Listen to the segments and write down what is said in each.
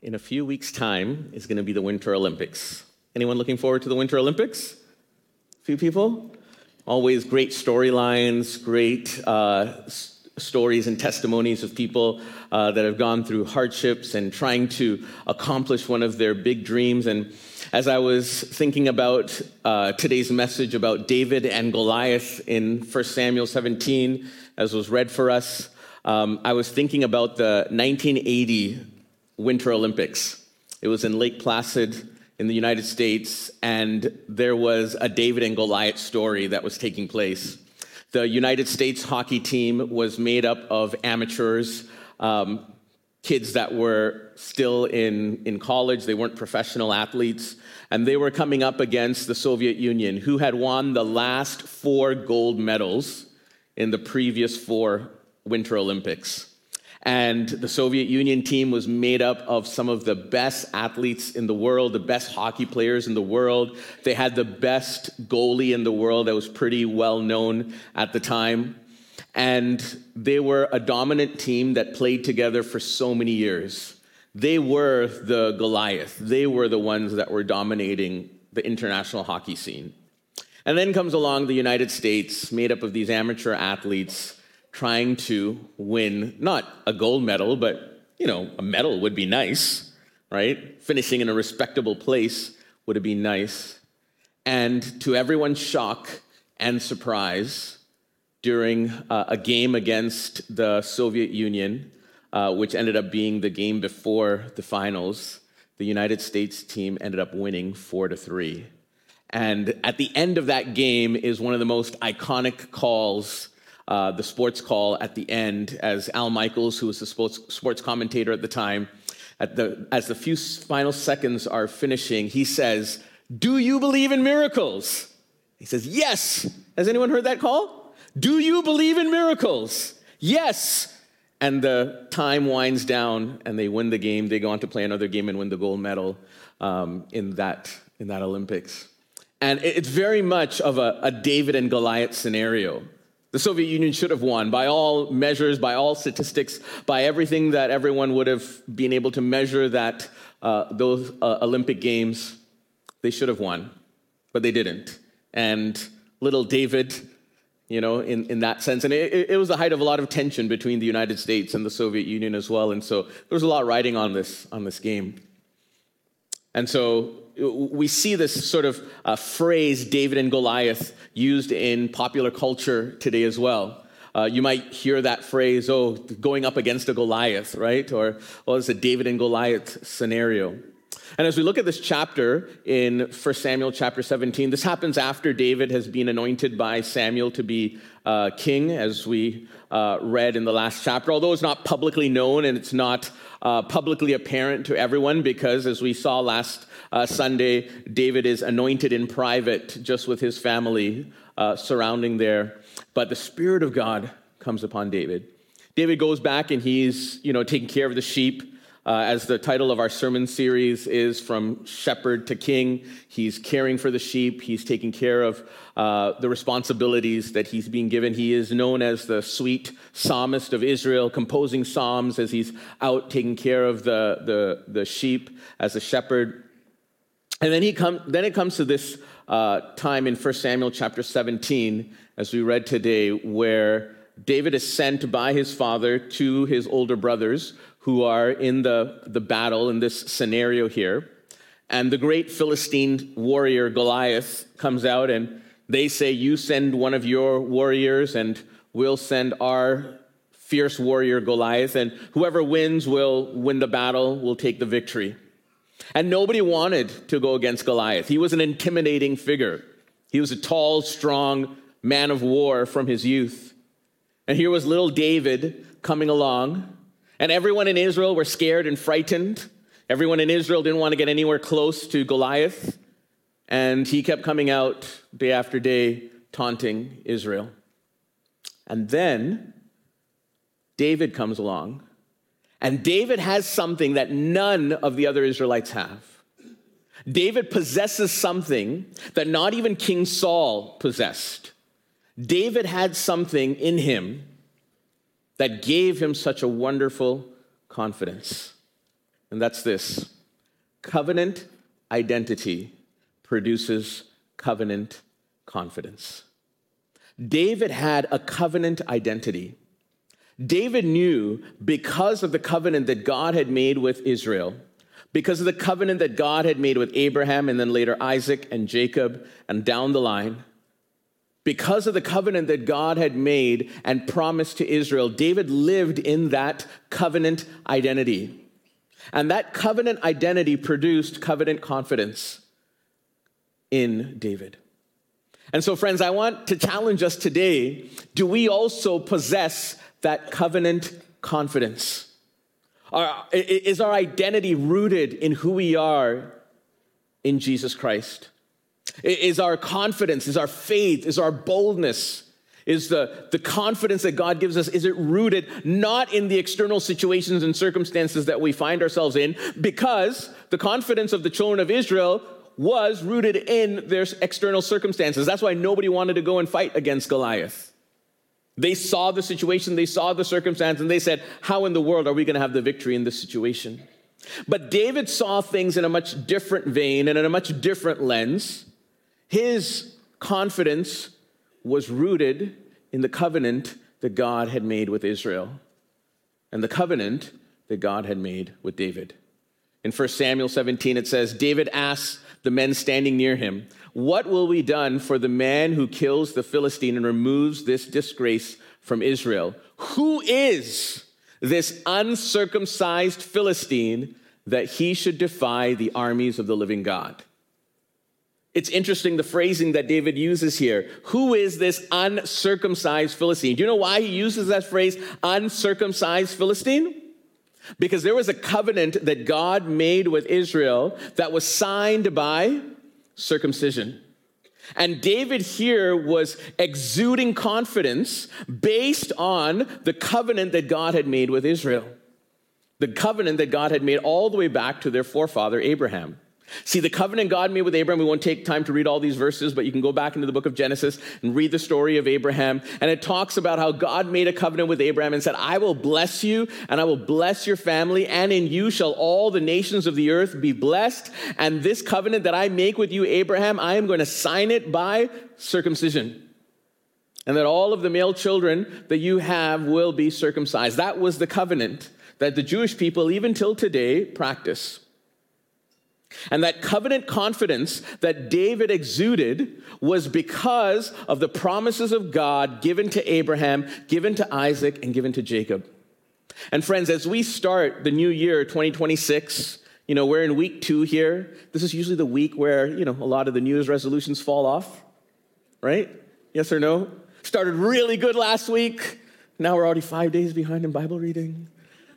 in a few weeks' time is going to be the Winter Olympics. Anyone looking forward to the Winter Olympics? A few people? Always great storylines, great stories and testimonies of people that have gone through hardships and trying to accomplish one of their big dreams. And as I was thinking about today's message about David and Goliath in 1 Samuel 17, as was read for us, I was thinking about the 1980 Winter Olympics. It was in Lake Placid in the United States, and there was a David and Goliath story that was taking place. The United States hockey team was made up of amateurs, kids that were still in college. They weren't professional athletes, and they were coming up against the Soviet Union, who had won the last 4 gold medals in the previous 4 Winter Olympics. And the Soviet Union team was made up of some of the best athletes in the world, the best hockey players in the world. They had the best goalie in the world that was pretty well known at the time. And they were a dominant team that played together for so many years. They were the Goliath. They were the ones that were dominating the international hockey scene. And then comes along the United States, made up of these amateur athletes, trying to win not a gold medal, but, a medal would be nice, right? Finishing in a respectable place would be nice. And to everyone's shock and surprise, during a game against the Soviet Union, which ended up being the game before the finals, the United States team ended up winning 4-3. And at the end of that game is one of the most iconic calls, the sports call at the end, as Al Michaels, who was the sports commentator at the time, as the few final seconds are finishing, he says, "Do you believe in miracles?" He says, "Yes." Has anyone heard that call? "Do you believe in miracles?" "Yes." And the time winds down, and they win the game. They go on to play another game and win the gold medal in that Olympics. And it's very much of a David and Goliath scenario. The Soviet Union should have won by all measures, by all statistics, by everything that everyone would have been able to measure that those Olympic Games, they should have won, but they didn't. And little David, in that sense, and it was the height of a lot of tension between the United States and the Soviet Union as well, and so there was a lot riding on this game. And so we see this sort of phrase, David and Goliath, used in popular culture today as well. You might hear that phrase, going up against a Goliath, right? Or, it's a David and Goliath scenario. And as we look at this chapter in 1 Samuel chapter 17, this happens after David has been anointed by Samuel to be king, as we read in the last chapter, although it's not publicly known and it's not publicly apparent to everyone, because as we saw last Sunday, David is anointed in private just with his family surrounding there. But the Spirit of God comes upon David. David goes back and he's, taking care of the sheep. As the title of our sermon series is, From Shepherd to King, he's caring for the sheep. He's taking care of the responsibilities that he's being given. He is known as the sweet psalmist of Israel, composing psalms as he's out taking care of the sheep as a shepherd. And then it comes to this time in 1 Samuel chapter 17, as we read today, where David is sent by his father to his older brothers who are in the battle in this scenario here. And the great Philistine warrior Goliath comes out, and they say, "You send one of your warriors and we'll send our fierce warrior Goliath, and whoever wins will win the battle, will take the victory." And nobody wanted to go against Goliath. He was an intimidating figure. He was a tall, strong man of war from his youth. And here was little David coming along, and everyone in Israel were scared and frightened. Everyone in Israel didn't want to get anywhere close to Goliath. And he kept coming out day after day, taunting Israel. And then David comes along. And David has something that none of the other Israelites have. David possesses something that not even King Saul possessed. David had something in him that gave him such a wonderful confidence. And that's this: covenant identity produces covenant confidence. David had a covenant identity. David knew, because of the covenant that God had made with Israel, because of the covenant that God had made with Abraham and then later Isaac and Jacob and down the line, because of the covenant that God had made and promised to Israel, David lived in that covenant identity. And that covenant identity produced covenant confidence in David. And so, friends, I want to challenge us today. Do we also possess that covenant confidence? Is our identity rooted in who we are in Jesus Christ? Is our confidence, is our faith, is our boldness, is the confidence that God gives us, is it rooted not in the external situations and circumstances that we find ourselves in? Because the confidence of the children of Israel was rooted in their external circumstances. That's why nobody wanted to go and fight against Goliath. They saw the situation, they saw the circumstance, and they said, how in the world are we going to have the victory in this situation? But David saw things in a much different vein and in a much different lens. His confidence was rooted in the covenant that God had made with Israel and the covenant that God had made with David. In 1 Samuel 17, it says, David asks the men standing near him, what will be done for the man who kills the Philistine and removes this disgrace from Israel? Who is this uncircumcised Philistine that he should defy the armies of the living God? It's interesting, the phrasing that David uses here. Who is this uncircumcised Philistine? Do you know why he uses that phrase, uncircumcised Philistine? Because there was a covenant that God made with Israel that was signed by circumcision. And David here was exuding confidence based on the covenant that God had made with Israel. The covenant that God had made all the way back to their forefather Abraham. See, the covenant God made with Abraham, we won't take time to read all these verses, but you can go back into the book of Genesis and read the story of Abraham. And it talks about how God made a covenant with Abraham and said, I will bless you and I will bless your family, and in you shall all the nations of the earth be blessed. And this covenant that I make with you, Abraham, I am going to sign it by circumcision. And that all of the male children that you have will be circumcised. That was the covenant that the Jewish people, even till today, practice. And that covenant confidence that David exuded was because of the promises of God given to Abraham, given to Isaac, and given to Jacob. And friends, as we start the new year, 2026, we're in week 2 here. This is usually the week where, a lot of the New Year's resolutions fall off, right? Yes or no? Started really good last week. Now we're already 5 days behind in Bible reading,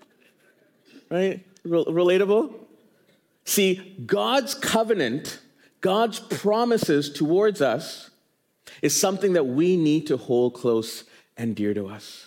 right? Relatable? See, God's covenant, God's promises towards us is something that we need to hold close and dear to us.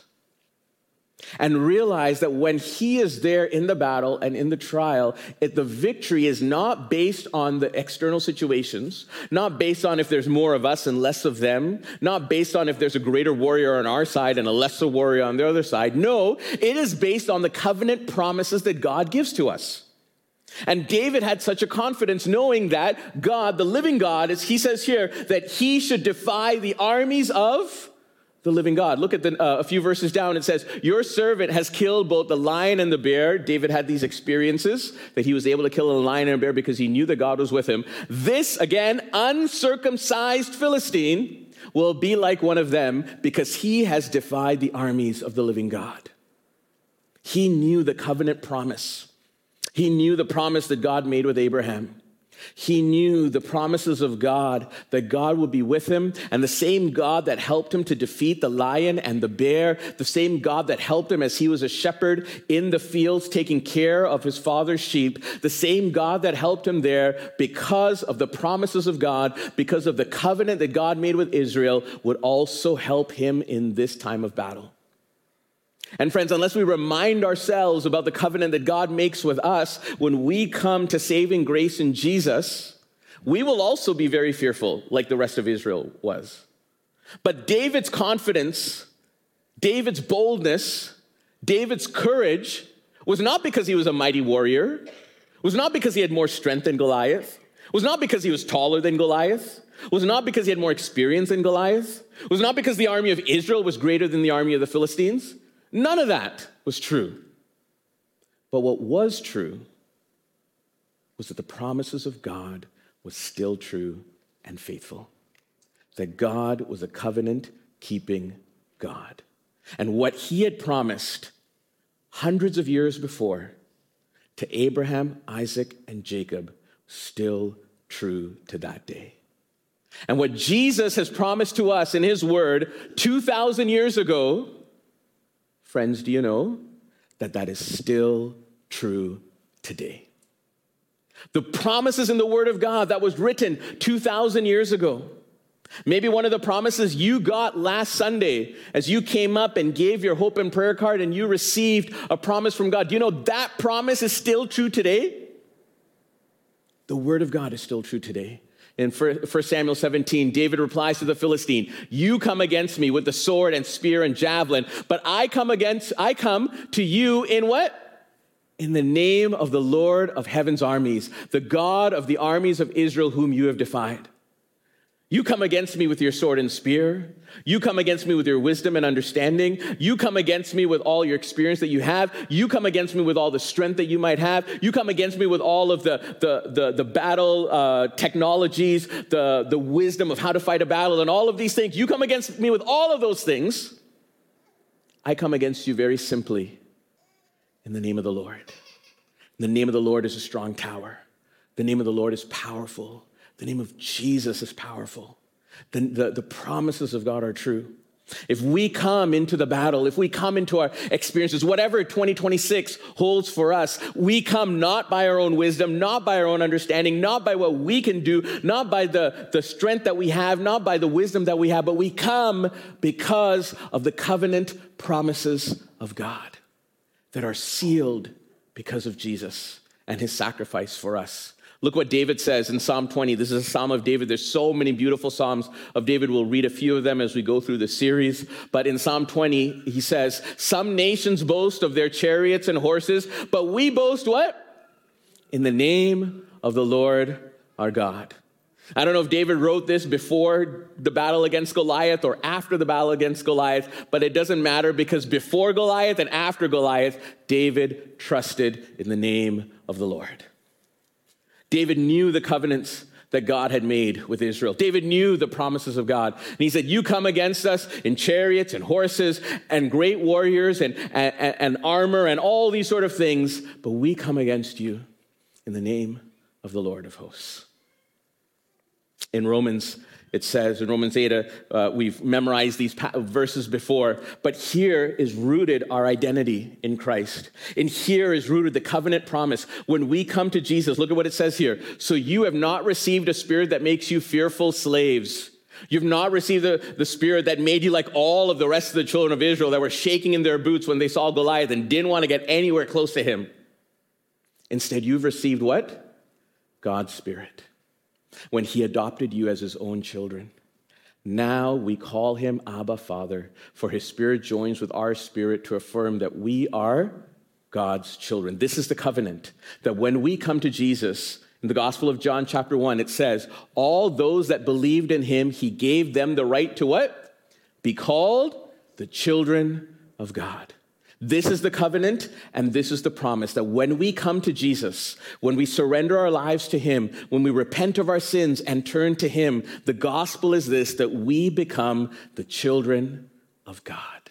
And realize that when he is there in the battle and in the trial, the victory is not based on the external situations, not based on if there's more of us and less of them, not based on if there's a greater warrior on our side and a lesser warrior on the other side. No, it is based on the covenant promises that God gives to us. And David had such a confidence knowing that God, the living God, as he says here, that he should defy the armies of the living God. Look at a few verses down. It says, your servant has killed both the lion and the bear. David had these experiences that he was able to kill a lion and a bear because he knew that God was with him. This, again, uncircumcised Philistine will be like one of them because he has defied the armies of the living God. He knew the covenant promise. He knew the promise that God made with Abraham. He knew the promises of God, that God would be with him, and the same God that helped him to defeat the lion and the bear, the same God that helped him as he was a shepherd in the fields taking care of his father's sheep, the same God that helped him there because of the promises of God, because of the covenant that God made with Israel, would also help him in this time of battle. And friends, unless we remind ourselves about the covenant that God makes with us when we come to saving grace in Jesus, we will also be very fearful like the rest of Israel was. But David's confidence, David's boldness, David's courage was not because he was a mighty warrior, was not because he had more strength than Goliath, was not because he was taller than Goliath, was not because he had more experience than Goliath, was not because the army of Israel was greater than the army of the Philistines. None of that was true. But what was true was that the promises of God was still true and faithful. That God was a covenant-keeping God. And what he had promised hundreds of years before to Abraham, Isaac, and Jacob, still true to that day. And what Jesus has promised to us in his word 2,000 years ago, friends, do you know that that is still true today? The promises in the word of God that was written 2,000 years ago. Maybe one of the promises you got last Sunday as you came up and gave your hope and prayer card and you received a promise from God. Do you know that promise is still true today? The word of God is still true today. In 1 Samuel 17, David replies to the Philistine, "You come against me with the sword and spear and javelin, but I come to you in what? In the name of the Lord of heaven's armies, the God of the armies of Israel whom you have defied. You come against me with your sword and spear. You come against me with your wisdom and understanding. You come against me with all your experience that you have. You come against me with all the strength that you might have. You come against me with all of the battle technologies, the wisdom of how to fight a battle and all of these things. You come against me with all of those things. I come against you very simply in the name of the Lord. The name of the Lord is a strong tower. The name of the Lord is powerful. The name of Jesus is powerful. The promises of God are true. If we come into the battle, if we come into our experiences, whatever 2026 holds for us, we come not by our own wisdom, not by our own understanding, not by what we can do, not by the strength that we have, not by the wisdom that we have, but we come because of the covenant promises of God that are sealed because of Jesus and his sacrifice for us. Look what David says in Psalm 20. This is a Psalm of David. There's so many beautiful Psalms of David. We'll read a few of them as we go through the series. But in Psalm 20, he says, "Some nations boast of their chariots and horses, but we boast what? In the name of the Lord our God." I don't know if David wrote this before the battle against Goliath or after the battle against Goliath, but it doesn't matter because before Goliath and after Goliath, David trusted in the name of the Lord. David knew the covenants that God had made with Israel. David knew the promises of God. And he said, you come against us in chariots and horses and great warriors and armor and all these sort of things, but we come against you in the name of the Lord of hosts. In Romans, it says, in Romans 8, we've memorized these verses before, but here is rooted our identity in Christ. And here is rooted the covenant promise. When we come to Jesus, look at what it says here. So you have not received a spirit that makes you fearful slaves. You've not received the spirit that made you like all of the rest of the children of Israel that were shaking in their boots when they saw Goliath and didn't want to get anywhere close to him. Instead, you've received what? God's Spirit. When he adopted you as his own children. Now we call him Abba, Father, for his Spirit joins with our spirit to affirm that we are God's children. This is the covenant, that when we come to Jesus, in the Gospel of John chapter 1, it says, all those that believed in him, he gave them the right to what? Be called the children of God. This is the covenant, and this is the promise that when we come to Jesus, when we surrender our lives to him, when we repent of our sins and turn to him, the gospel is this, that we become the children of God.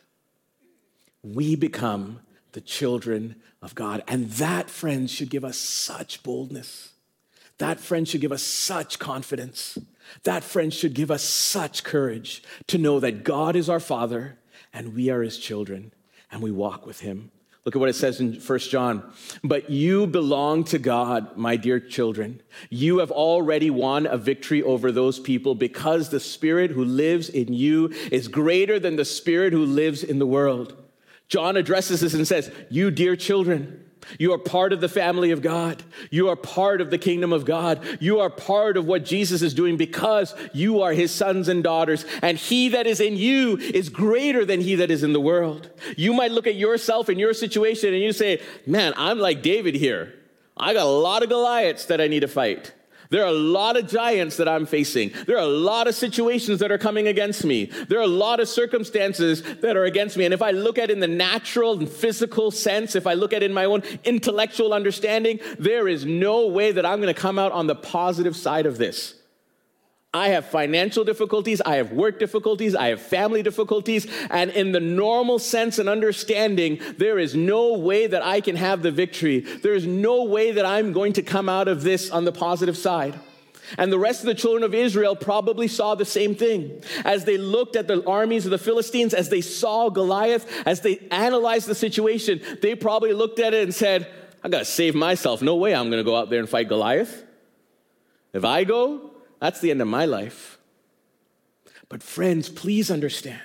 We become the children of God. And that, friends, should give us such boldness. That, friends, should give us such confidence. That, friends, should give us such courage to know that God is our Father and we are his children. And we walk with him. Look at what it says in 1 John. But you belong to God, my dear children. You have already won a victory over those people because the Spirit who lives in you is greater than the spirit who lives in the world. John addresses this and says, you dear children, You are part of the family of God. You are part of the kingdom of God. You are part of what Jesus is doing because you are his sons and daughters. And he that is in you is greater than he that is in the world. You might look at yourself and your situation and you say, man, I'm like David here. I got a lot of Goliaths that I need to fight. There are a lot of giants that I'm facing. There are a lot of situations that are coming against me. There are a lot of circumstances that are against me. And if I look at it in the natural and physical sense, if I look at it in my own intellectual understanding, there is no way that I'm going to come out on the positive side of this. I have financial difficulties, I have work difficulties, I have family difficulties, and in the normal sense and understanding, there is no way that I can have the victory. There is no way that I'm going to come out of this on the positive side. And the rest of the children of Israel probably saw the same thing. As they looked at the armies of the Philistines, as they saw Goliath, as they analyzed the situation, they probably looked at it and said, I got to save myself. No way I'm going to go out there and fight Goliath. If I go, that's the end of my life. But friends, please understand,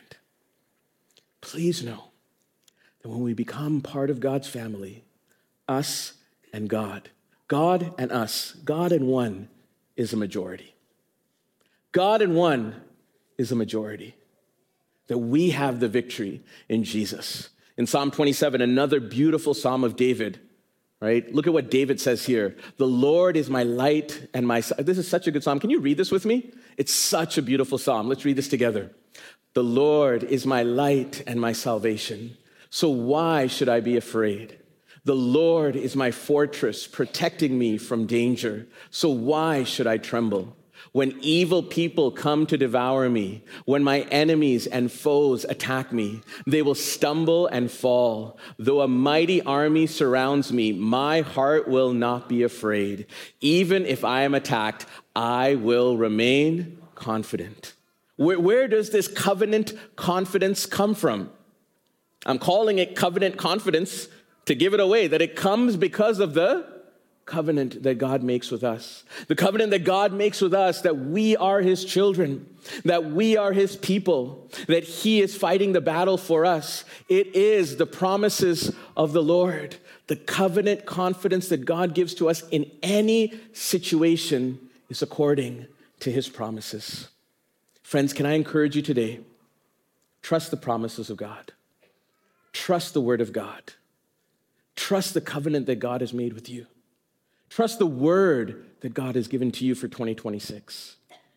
please know that when we become part of God's family, us and God and us, God and one is a majority. God and one is a majority. That we have the victory in Jesus. In Psalm 27, another beautiful Psalm of David, right? Look at what David says here. The Lord is my light and my... This is such a good psalm. Can you read this with me? It's such a beautiful psalm. Let's read this together. The Lord is my light and my salvation. So why should I be afraid? The Lord is my fortress, protecting me from danger. So why should I tremble? When evil people come to devour me, when my enemies and foes attack me, they will stumble and fall. Though a mighty army surrounds me, my heart will not be afraid. Even if I am attacked, I will remain confident. Where does this covenant confidence come from? I'm calling it covenant confidence to give it away, that it comes because of the covenant that God makes with us. The covenant that God makes with us, that we are his children, that we are his people, that he is fighting the battle for us. It is the promises of the Lord, the covenant confidence that God gives to us in any situation is according to his promises. Friends, can I encourage you today? Trust the promises of God. Trust the word of God. Trust the covenant that God has made with you. Trust the word that God has given to you for 2026.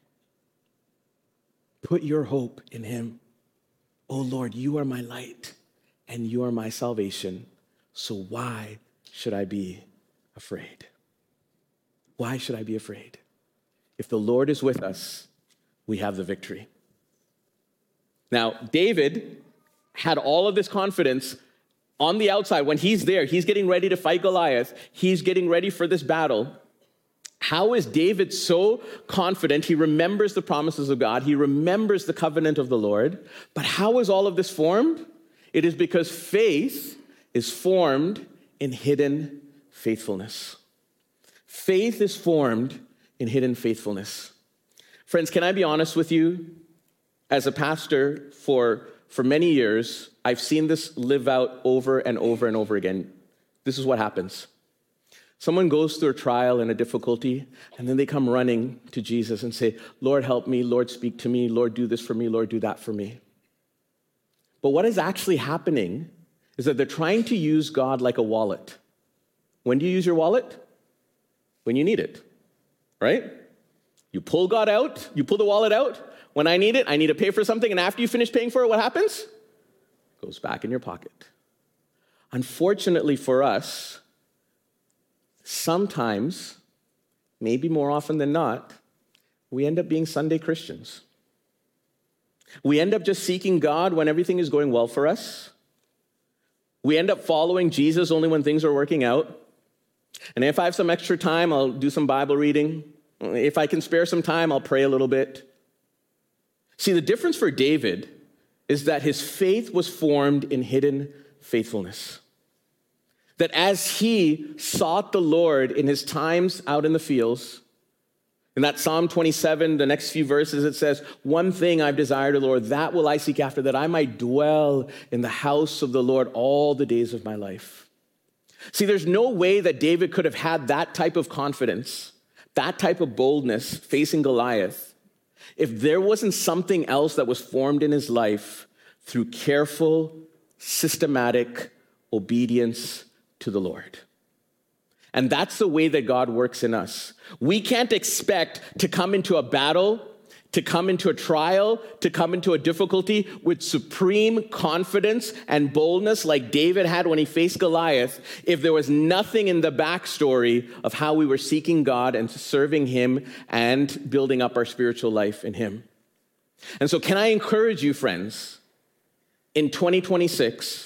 Put your hope in him. Oh Lord, you are my light and you are my salvation. So why should I be afraid? Why should I be afraid? If the Lord is with us, we have the victory. Now, David had all of this confidence on the outside. When he's there, he's getting ready to fight Goliath. He's getting ready for this battle. How is David so confident? He remembers the promises of God. He remembers the covenant of the Lord. But how is all of this formed? It is because faith is formed in hidden faithfulness. Faith is formed in hidden faithfulness. Friends, can I be honest with you? As a pastor for many years, I've seen this live out over and over and over again. This is what happens. Someone goes through a trial and a difficulty, and then they come running to Jesus and say, Lord, help me. Lord, speak to me. Lord, do this for me. Lord, do that for me. But what is actually happening is that they're trying to use God like a wallet. When do you use your wallet? When you need it, right? You pull God out. You pull the wallet out. When I need it, I need to pay for something, and after you finish paying for it, what happens? It goes back in your pocket. Unfortunately for us, sometimes, maybe more often than not, we end up being Sunday Christians. We end up just seeking God when everything is going well for us. We end up following Jesus only when things are working out. And if I have some extra time, I'll do some Bible reading. If I can spare some time, I'll pray a little bit. See, the difference for David is that his faith was formed in hidden faithfulness. That as he sought the Lord in his times out in the fields, in that Psalm 27, the next few verses, it says, one thing I've desired, O Lord, that will I seek after, that I might dwell in the house of the Lord all the days of my life. See, there's no way that David could have had that type of confidence, that type of boldness facing Goliath, if there wasn't something else that was formed in his life through careful, systematic obedience to the Lord. And that's the way that God works in us. We can't expect to come into a battle, to come into a trial, to come into a difficulty with supreme confidence and boldness like David had when he faced Goliath if there was nothing in the backstory of how we were seeking God and serving him and building up our spiritual life in him. And so can I encourage you, friends, in 2026,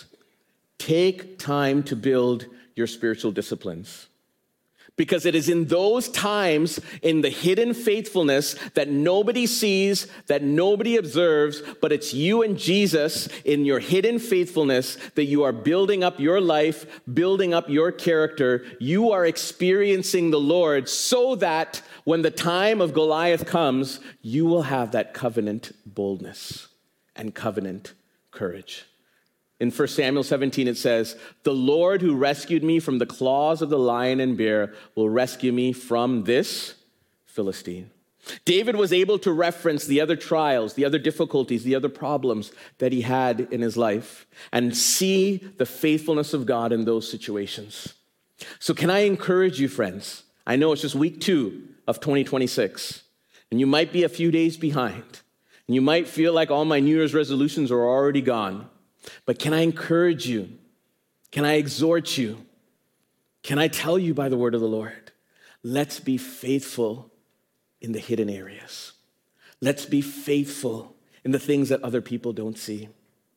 take time to build your spiritual disciplines. Because it is in those times, in the hidden faithfulness that nobody sees, that nobody observes, but it's you and Jesus in your hidden faithfulness that you are building up your life, building up your character. You are experiencing the Lord so that when the time of Goliath comes, you will have that covenant boldness and covenant courage. In 1 Samuel 17, it says, "The Lord who rescued me from the claws of the lion and bear will rescue me from this Philistine." David was able to reference the other trials, the other difficulties, the other problems that he had in his life and see the faithfulness of God in those situations. So can I encourage you, friends? I know it's just week 2 of 2026, and you might be a few days behind, and you might feel like all my New Year's resolutions are already gone. But can I encourage you? Can I exhort you? Can I tell you by the word of the Lord? Let's be faithful in the hidden areas. Let's be faithful in the things that other people don't see.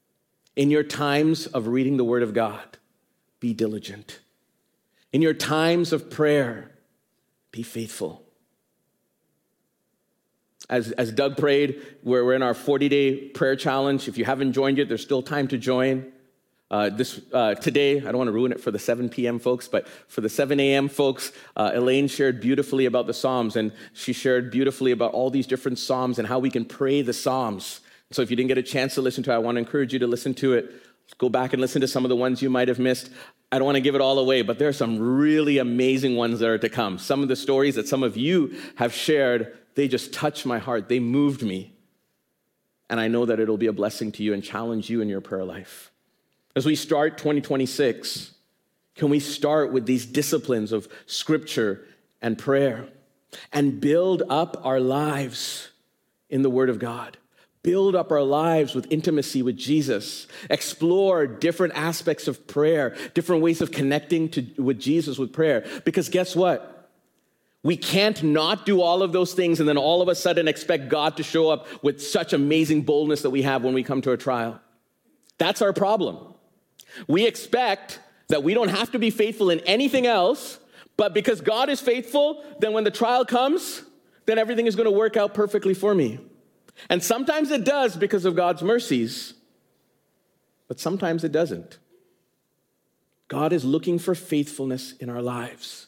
In your times of reading the word of God, be diligent. In your times of prayer, be faithful. As Doug prayed, we're in our 40-day prayer challenge. If you haven't joined yet, there's still time to join. Today, I don't want to ruin it for the 7 p.m. folks, but for the 7 a.m. folks, Elaine shared beautifully about the Psalms, and she shared beautifully about all these different Psalms and how we can pray the Psalms. So if you didn't get a chance to listen to it, I want to encourage you to listen to it. Go back and listen to some of the ones you might have missed. I don't want to give it all away, but there are some really amazing ones that are to come. Some of the stories that some of you have shared, they just touched my heart. They moved me. And I know that it'll be a blessing to you and challenge you in your prayer life. As we start 2026, can we start with these disciplines of scripture and prayer and build up our lives in the Word of God? Build up our lives with intimacy with Jesus. Explore different aspects of prayer, different ways of connecting with Jesus with prayer. Because guess what? We can't not do all of those things and then all of a sudden expect God to show up with such amazing boldness that we have when we come to a trial. That's our problem. We expect that we don't have to be faithful in anything else, but because God is faithful, then when the trial comes, then everything is going to work out perfectly for me. And sometimes it does because of God's mercies, but sometimes it doesn't. God is looking for faithfulness in our lives.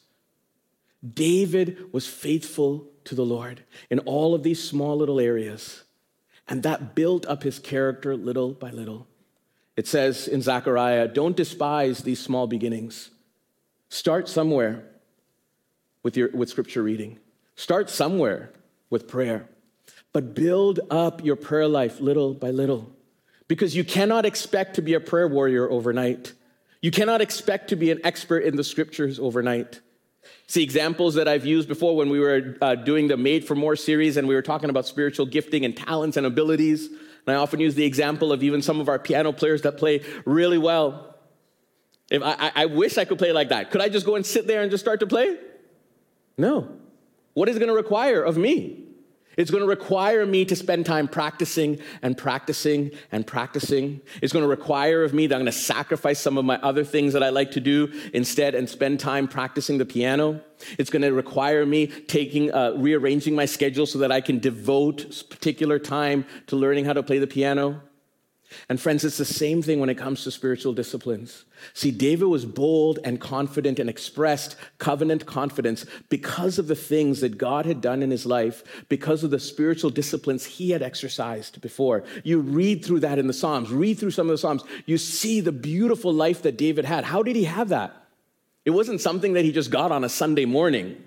David was faithful to the Lord in all of these small little areas, and that built up his character little by little. It says in Zechariah, don't despise these small beginnings. Start somewhere with scripture reading. Start somewhere with prayer, but build up your prayer life little by little, because you cannot expect to be a prayer warrior overnight. You cannot expect to be an expert in the scriptures overnight. See, examples that I've used before when we were doing the Made for More series and we were talking about spiritual gifting and talents and abilities. And I often use the example of even some of our piano players that play really well. If I wish I could play like that. Could I just go and sit there and just start to play? No. What is it going to require of me? It's going to require me to spend time practicing and practicing and practicing. It's going to require of me that I'm going to sacrifice some of my other things that I like to do instead and spend time practicing the piano. It's going to require me rearranging my schedule so that I can devote particular time to learning how to play the piano. And friends, it's the same thing when it comes to spiritual disciplines. See, David was bold and confident and expressed covenant confidence because of the things that God had done in his life, because of the spiritual disciplines he had exercised before. You read through that in the Psalms, read through some of the Psalms. You see the beautiful life that David had. How did he have that? It wasn't something that he just got on a Sunday morning.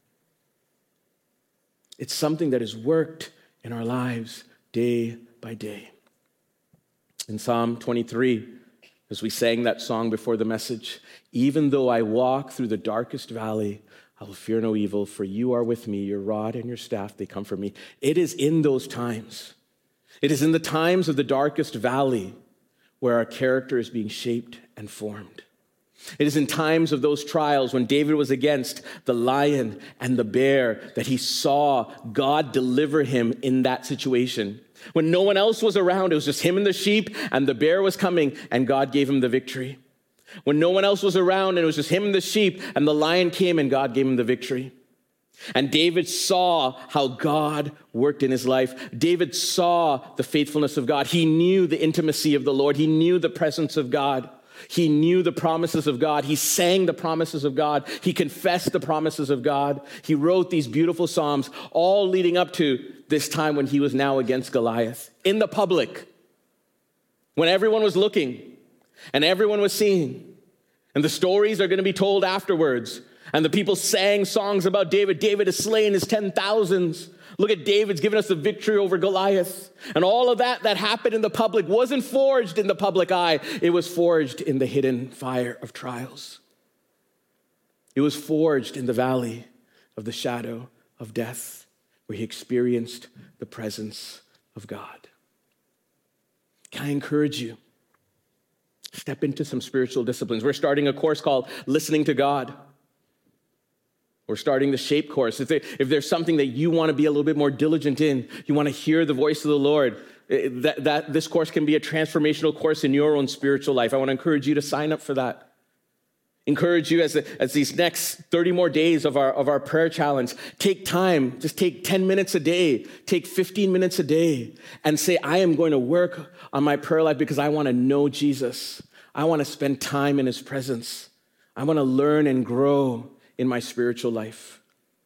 It's something that has worked in our lives day by day. In Psalm 23, as we sang that song before the message, even though I walk through the darkest valley, I will fear no evil, for you are with me, your rod and your staff, they comfort me. It is in those times. It is in the times of the darkest valley where our character is being shaped and formed. It is in times of those trials when David was against the lion and the bear that he saw God deliver him in that situation. When no one else was around, it was just him and the sheep, and the bear was coming, and God gave him the victory. When no one else was around, and it was just him and the sheep, and the lion came, and God gave him the victory. And David saw how God worked in his life. David saw the faithfulness of God. He knew the intimacy of the Lord. He knew the presence of God. He knew the promises of God. He sang the promises of God. He confessed the promises of God. He wrote these beautiful psalms, all leading up to this time when he was now against Goliath. In the public, when everyone was looking and everyone was seeing. And the stories are going to be told afterwards. And the people sang songs about David. David has slain his 10,000s. Look at David's given us the victory over Goliath. And all of that happened in the public wasn't forged in the public eye. It was forged in the hidden fire of trials. It was forged in the valley of the shadow of death, where he experienced the presence of God. Can I encourage you? Step into some spiritual disciplines. We're starting a course called Listening to God. We're starting the SHAPE course. If there's something that you want to be a little bit more diligent in, you want to hear the voice of the Lord, that this course can be a transformational course in your own spiritual life. I want to encourage you to sign up for that. Encourage you as these next 30 more days of our prayer challenge, take time, just take 10 minutes a day, take 15 minutes a day, and say, I am going to work on my prayer life because I want to know Jesus. I want to spend time in his presence. I want to learn and grow in my spiritual life.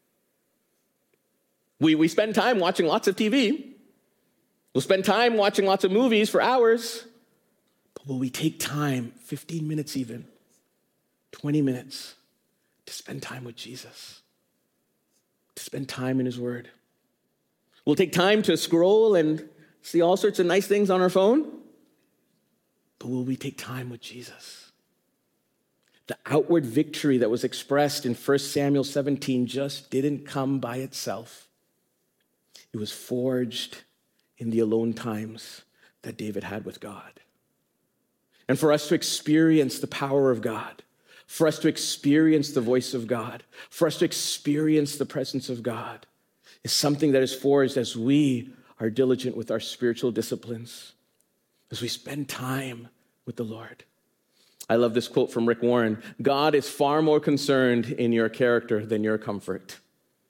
We spend time watching lots of TV. We'll spend time watching lots of movies for hours. But will we take time, 15 minutes even, 20 minutes, to spend time with Jesus? To spend time in his word? We'll take time to scroll and see all sorts of nice things on our phone. But will we take time with Jesus? The outward victory that was expressed in 1 Samuel 17 just didn't come by itself. It was forged in the alone times that David had with God. And for us to experience the power of God, for us to experience the voice of God, for us to experience the presence of God, is something that is forged as we are diligent with our spiritual disciplines, as we spend time with the Lord. I love this quote from Rick Warren. God is far more concerned in your character than your comfort.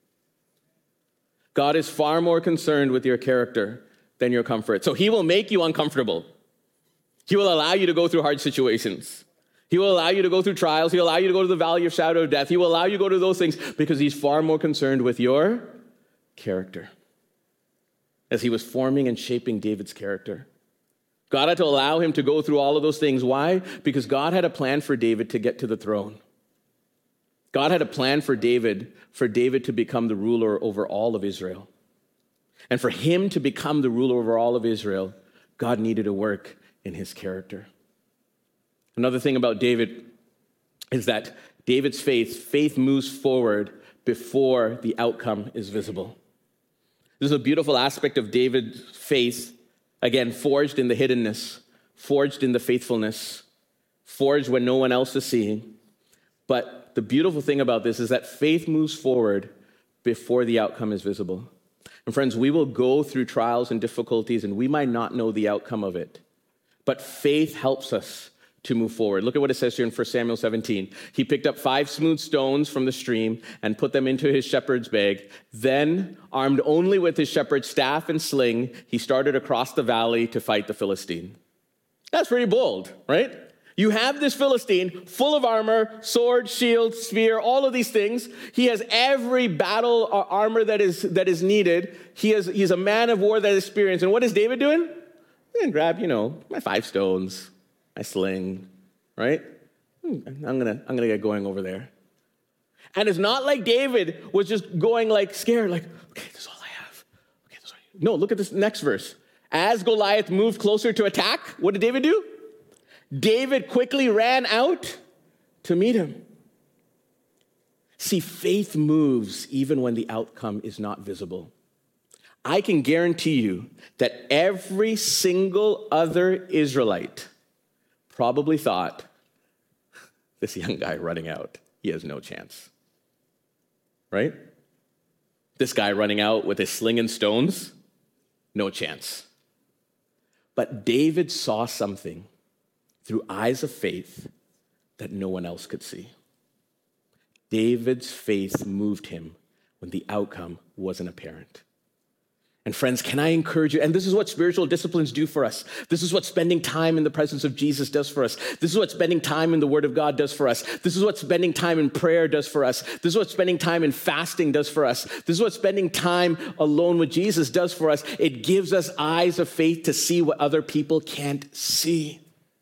God is far more concerned with your character than your comfort. So he will make you uncomfortable. He will allow you to go through hard situations. He will allow you to go through trials. He'll allow you to go to the valley of shadow of death. He will allow you to go to those things because he's far more concerned with your character. As he was forming and shaping David's character, God had to allow him to go through all of those things. Why? Because God had a plan for David to get to the throne. God had a plan for David to become the ruler over all of Israel. And for him to become the ruler over all of Israel, God needed to work in his character. Another thing about David is that David's faith moves forward before the outcome is visible. This is a beautiful aspect of David's faith. Again, forged in the hiddenness, forged in the faithfulness, forged when no one else is seeing. But the beautiful thing about this is that faith moves forward before the outcome is visible. And friends, we will go through trials and difficulties, and we might not know the outcome of it. But faith helps us to move forward. Look at what it says here in 1 Samuel 17. He picked up 5 smooth stones from the stream and put them into his shepherd's bag. Then, armed only with his shepherd's staff and sling, he started across the valley to fight the Philistine. That's pretty bold, right? You have this Philistine full of armor, sword, shield, spear, all of these things. He has every battle armor that is needed. He's a man of war that is experienced. And what is David doing? He's going to grab, my 5 stones. My sling, right? I'm gonna get going over there. And it's not like David was just going like scared, like, okay, this is all I have. Okay, this is all No, look at this next verse. As Goliath moved closer to attack, what did David do? David quickly ran out to meet him. See, faith moves even when the outcome is not visible. I can guarantee you that every single other Israelite probably thought, this young guy running out, he has no chance. Right? This guy running out with his sling and stones, no chance. But David saw something through eyes of faith that no one else could see. David's faith moved him when the outcome wasn't apparent. And friends, can I encourage you? And this is what spiritual disciplines do for us. This is what spending time in the presence of Jesus does for us. This is what spending time in the Word of God does for us. This is what spending time in prayer does for us. This is what spending time in fasting does for us. This is what spending time alone with Jesus does for us. It gives us eyes of faith to see what other people can't see.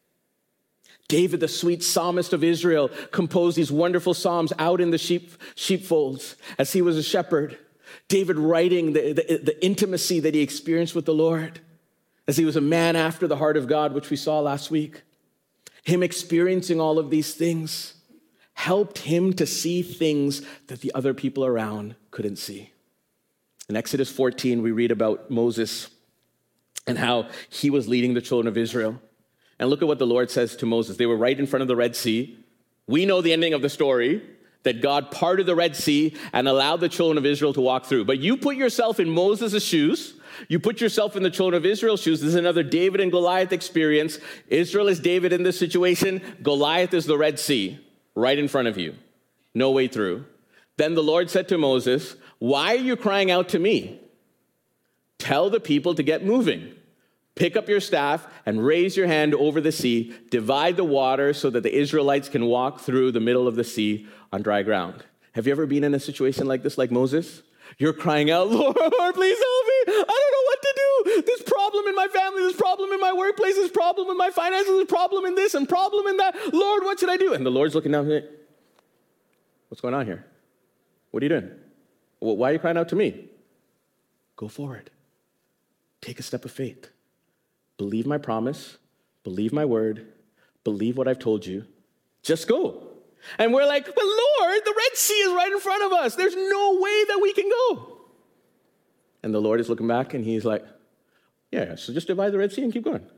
David, the sweet psalmist of Israel, composed these wonderful psalms out in the sheepfolds as he was a shepherd. David writing the intimacy that he experienced with the Lord as he was a man after the heart of God, which we saw last week. Him experiencing all of these things helped him to see things that the other people around couldn't see. In Exodus 14, we read about Moses and how he was leading the children of Israel. And look at what the Lord says to Moses. They were right in front of the Red Sea. We know the ending of the story, that God parted the Red Sea and allowed the children of Israel to walk through. But you put yourself in Moses' shoes. You put yourself in the children of Israel's shoes. This is another David and Goliath experience. Israel is David in this situation. Goliath is the Red Sea right in front of you. No way through. Then the Lord said to Moses, "Why are you crying out to me? Tell the people to get moving. Pick up your staff and raise your hand over the sea. Divide the water so that the Israelites can walk through the middle of the sea on dry ground." Have you ever been in a situation like this, like Moses? You're crying out, "Lord, please help me. I don't know what to do. This problem in my family, this problem in my workplace, this problem in my finances, this problem in this and problem in that. Lord, what should I do?" And the Lord's looking down at me. What's going on here? What are you doing? Why are you crying out to me? Go forward. Take a step of faith. Believe my promise, believe my word, believe what I've told you. Just go. And we're like, "But Lord, the Red Sea is right in front of us. There's no way that we can go." And the Lord is looking back and he's like, "Yeah, so just divide the Red Sea and keep going."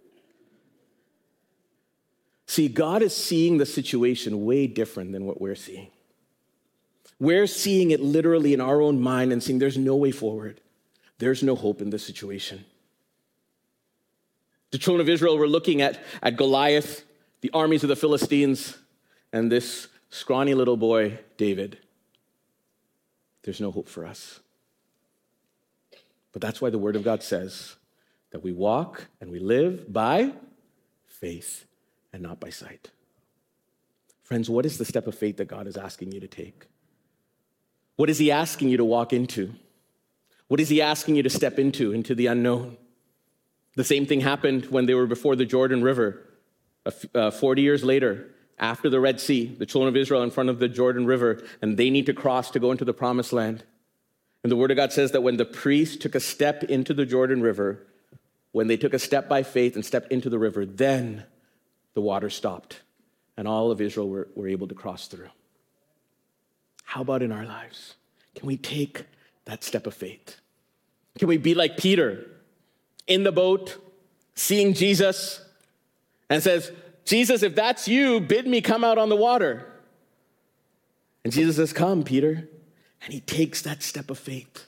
See, God is seeing the situation way different than what we're seeing. We're seeing it literally in our own mind and seeing there's no way forward. There's no hope in this situation. The children of Israel were looking at Goliath, the armies of the Philistines, and this scrawny little boy, David. There's no hope for us. But that's why the Word of God says that we walk and we live by faith and not by sight. Friends, what is the step of faith that God is asking you to take? What is He asking you to walk into? What is He asking you to step into the unknown? The same thing happened when they were before the Jordan River. 40 years later, after the Red Sea, the children of Israel in front of the Jordan River, and they need to cross to go into the Promised Land. And the Word of God says that when the priest took a step into the Jordan River, when they took a step by faith and stepped into the river, then the water stopped, and all of Israel were able to cross through. How about in our lives? Can we take that step of faith? Can we be like Peter in the boat, seeing Jesus, and says, "Jesus, if that's you, bid me come out on the water." And Jesus says, "Come, Peter." And he takes that step of faith.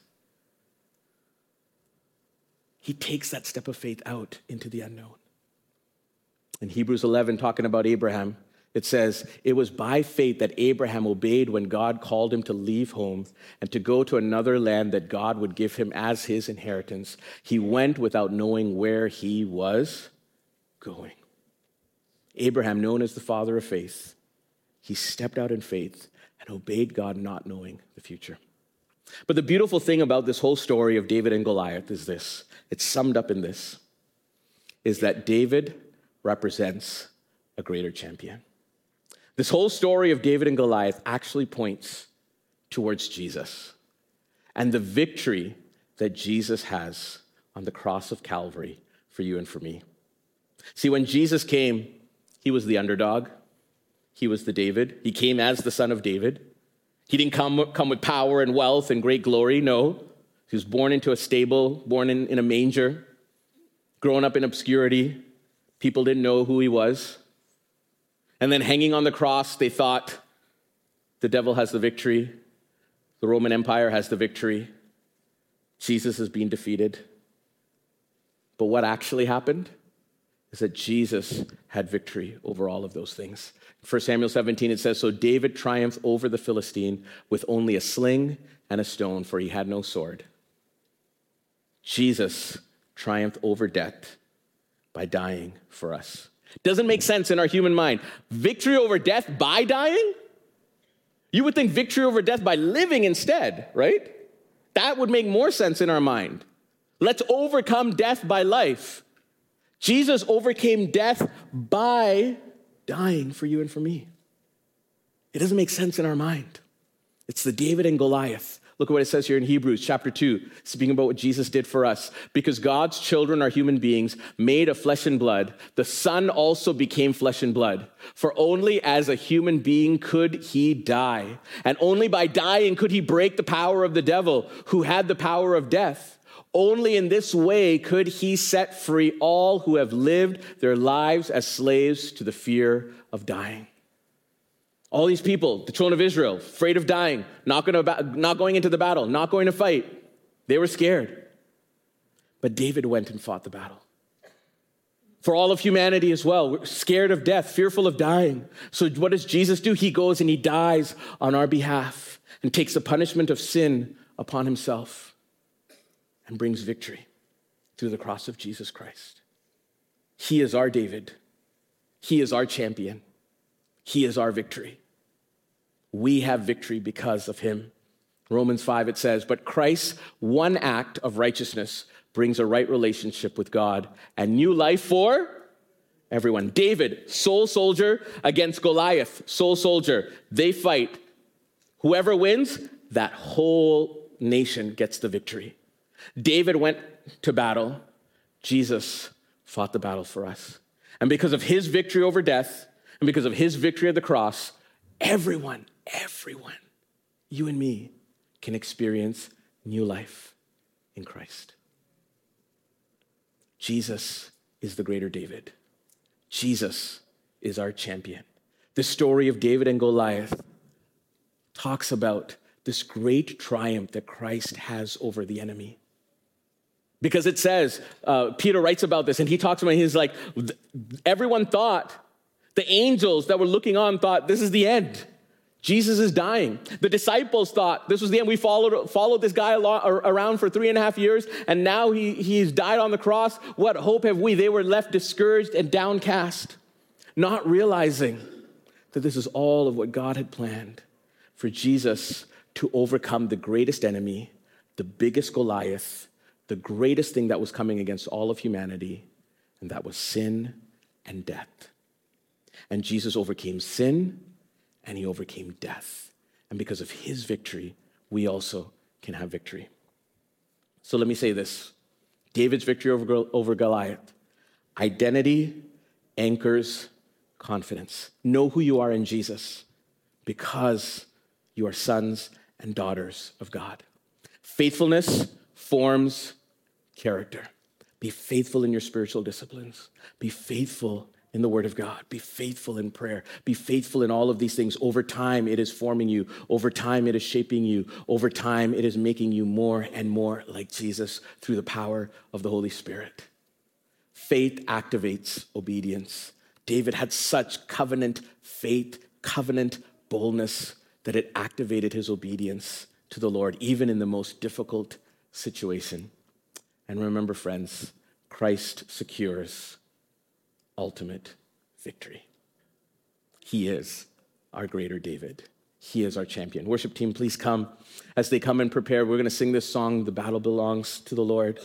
He takes that step of faith out into the unknown. In Hebrews 11, talking about Abraham, it says, "It was by faith that Abraham obeyed when God called him to leave home and to go to another land that God would give him as his inheritance. He went without knowing where he was going." Abraham, known as the father of faith, he stepped out in faith and obeyed God, not knowing the future. But the beautiful thing about this whole story of David and Goliath is this. It's summed up in this, is that David represents a greater champion. This whole story of David and Goliath actually points towards Jesus and the victory that Jesus has on the cross of Calvary for you and for me. See, when Jesus came, he was the underdog. He was the David. He came as the son of David. He didn't come with power and wealth and great glory. No, he was born into a stable, born in a manger, growing up in obscurity. People didn't know who he was. And then hanging on the cross, they thought the devil has the victory. The Roman Empire has the victory. Jesus is being defeated. But what actually happened is that Jesus had victory over all of those things. In 1 Samuel 17, it says, "So David triumphed over the Philistine with only a sling and a stone, for he had no sword." Jesus triumphed over death by dying for us. Doesn't make sense in our human mind. Victory over death by dying? You would think victory over death by living instead, right? That would make more sense in our mind. Let's overcome death by life. Jesus overcame death by dying for you and for me. It doesn't make sense in our mind. It's the David and Goliath. Look at what it says here in Hebrews chapter 2, speaking about what Jesus did for us. Because God's children are human beings made of flesh and blood, the Son also became flesh and blood. For only as a human being could he die. And only by dying could he break the power of the devil, who had the power of death. Only in this way could he set free all who have lived their lives as slaves to the fear of dying. All these people, the children of Israel, afraid of dying, not going into the battle, not going to fight. They were scared. But David went and fought the battle. For all of humanity as well, we're scared of death, fearful of dying. So what does Jesus do? He goes and he dies on our behalf and takes the punishment of sin upon himself and brings victory through the cross of Jesus Christ. He is our David. He is our champion. He is our victory. We have victory because of him. Romans 5, it says, "But Christ's one act of righteousness brings a right relationship with God and new life for everyone." David, soul soldier, against Goliath, soul soldier. They fight. Whoever wins, that whole nation gets the victory. David went to battle. Jesus fought the battle for us. And because of his victory over death, and because of his victory at the cross, everyone, you and me, can experience new life in Christ. Jesus is the greater David. Jesus is our champion. The story of David and Goliath talks about this great triumph that Christ has over the enemy. Because it says, Peter writes about this, and he talks about, he's like, everyone thought, the angels that were looking on thought, this is the end. Jesus is dying. The disciples thought this was the end. We followed this guy around for 3.5 years, and now he's died on the cross. What hope have we? They were left discouraged and downcast, not realizing that this is all of what God had planned for Jesus to overcome the greatest enemy, the biggest Goliath, the greatest thing that was coming against all of humanity, and that was sin and death. And Jesus overcame sin, and he overcame death. And because of his victory, we also can have victory. So let me say this. David's victory over Goliath. Identity anchors confidence. Know who you are in Jesus because you are sons and daughters of God. Faithfulness forms character. Be faithful in your spiritual disciplines. Be faithful in the Word of God. Be faithful in prayer. Be faithful in all of these things. Over time, it is forming you. Over time, it is shaping you. Over time, it is making you more and more like Jesus through the power of the Holy Spirit. Faith activates obedience. David had such covenant faith, covenant boldness that it activated his obedience to the Lord, even in the most difficult situation. And remember, friends, Christ secures ultimate victory. He is our greater David. He is our champion. Worship team, please come. As they come and prepare, we're going to sing this song, "The Battle Belongs to the Lord."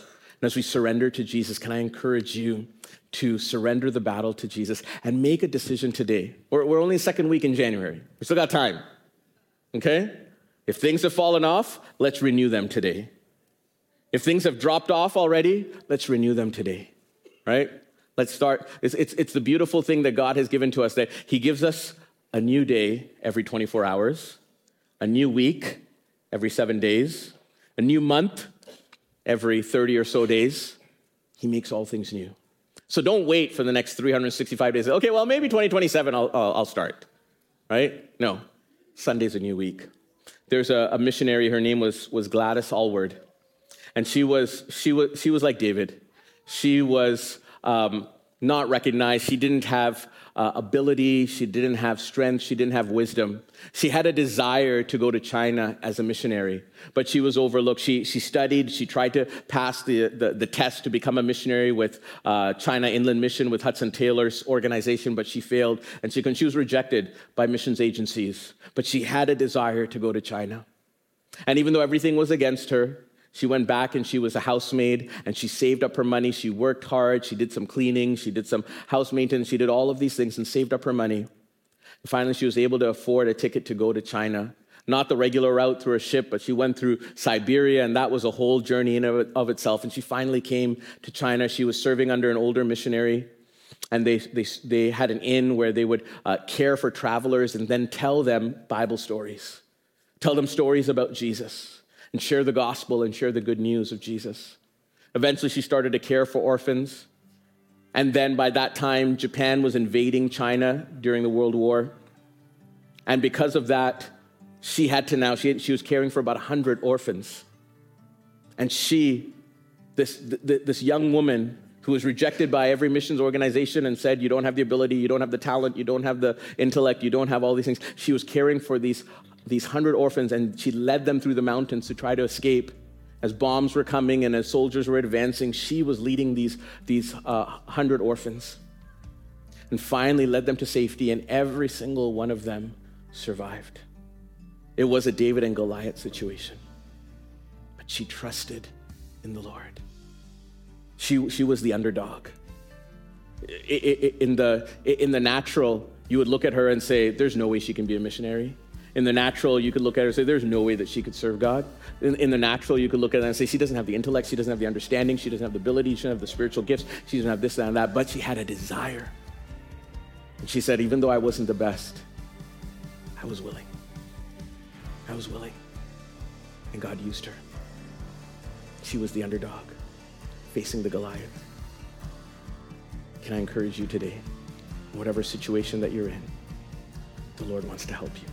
And as we surrender to Jesus, can I encourage you to surrender the battle to Jesus and make a decision today? We're only second week in January. We still got time, okay? If things have fallen off, let's renew them today. If things have dropped off already, let's renew them today, right? Let's start. It's the beautiful thing that God has given to us, that he gives us a new day every 24 hours, a new week every 7 days, a new month every 30 or so days. He makes all things new. So don't wait for the next 365 days. Okay, well, maybe 2027 I'll start, right? No, Sunday's a new week. There's a missionary, her name was Gladys Allward, and she was like David. She was not recognized. She didn't have ability. She didn't have strength. She didn't have wisdom. She had a desire to go to China as a missionary, but she was overlooked. She studied. She tried to pass the test to become a missionary with China Inland Mission, with Hudson Taylor's organization, but she failed, and she was rejected by missions agencies. But she had a desire to go to China. And even though everything was against her, she went back and she was a housemaid, and she saved up her money. She worked hard. She did some cleaning. She did some house maintenance. She did all of these things and saved up her money. And finally, she was able to afford a ticket to go to China. Not the regular route through a ship, but she went through Siberia, and that was a whole journey in of itself. And she finally came to China. She was serving under an older missionary, and they had an inn where they would care for travelers and then tell them Bible stories, tell them stories about Jesus, and share the gospel and share the good news of Jesus. Eventually, she started to care for orphans. And then by that time, Japan was invading China during the World War. And because of that, she was caring for about 100 orphans. And this young woman who was rejected by every missions organization and said, you don't have the ability, you don't have the talent, you don't have the intellect, you don't have all these things. She was caring for these 100 orphans, and she led them through the mountains to try to escape. As bombs were coming and as soldiers were advancing, she was leading these 100 orphans, and finally led them to safety, and every single one of them survived. It was a David and Goliath situation, but she trusted in the Lord. She was the underdog. In the natural, you would look at her and say, there's no way she can be a missionary. In the natural, you could look at her and say, there's no way that she could serve God. In the natural, you could look at her and say, she doesn't have the intellect, she doesn't have the understanding, she doesn't have the ability, she doesn't have the spiritual gifts, she doesn't have this and that, but she had a desire. And she said, even though I wasn't the best, I was willing. I was willing. And God used her. She was the underdog, facing the Goliath. Can I encourage you today, whatever situation that you're in, the Lord wants to help you.